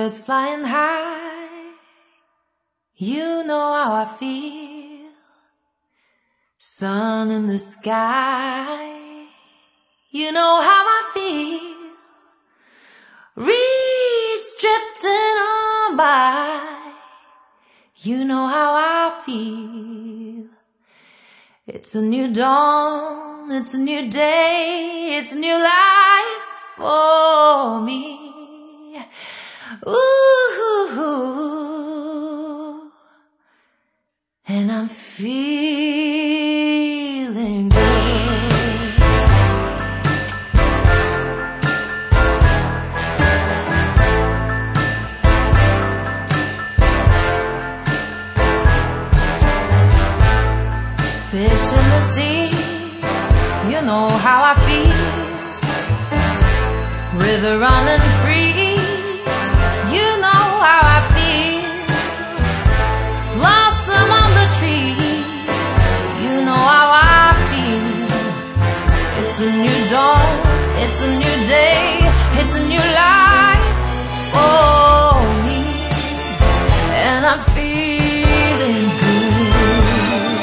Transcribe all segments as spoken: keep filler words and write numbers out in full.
birds flying high. You know how I feel. Sun in the sky. You know how I feel. Reeds drifting on by. You know how I feel. It's a new dawn, it's a new day, it's a new life for me. Ooh, and I'm feeling good. Fish in the sea, you know how I feel. River running free, you know how I feel. Blossom on the tree, you know how I feel. It's a new dawn, it's a new day, it's a new life for me. And I'm feeling good.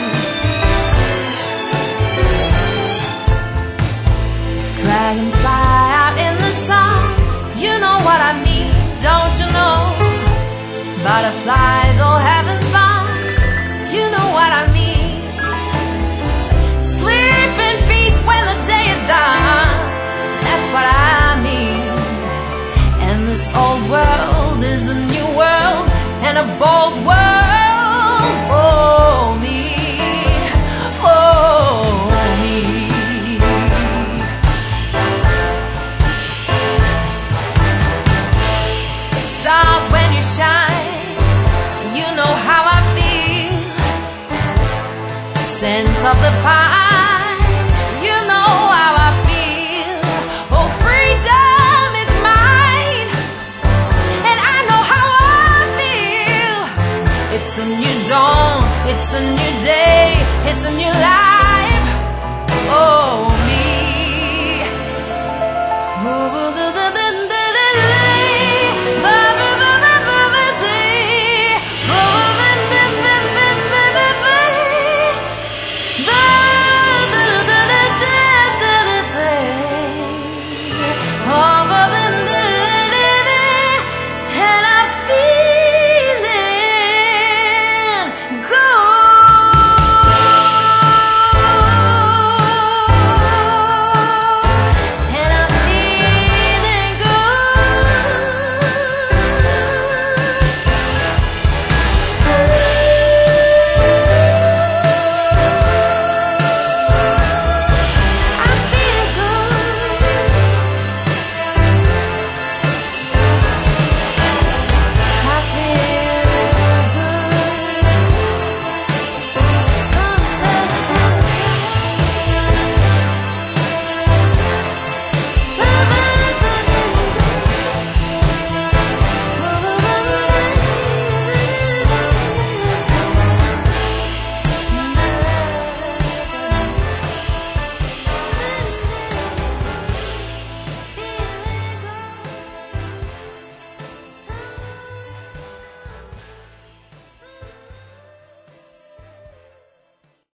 Dragonfly out in the sun, you know what I mean, don't you know? Butterflies all having fun, you know what I mean. Sleep in peace when the day is done, that's what I mean. And this old world is a new world, and a bold world for me, for me. Stars when you shine, you know how I feel. Scent of the pine, you know how I feel. Oh, freedom is mine, and I know how I feel. It's a new dawn, it's a new day, it's a new life.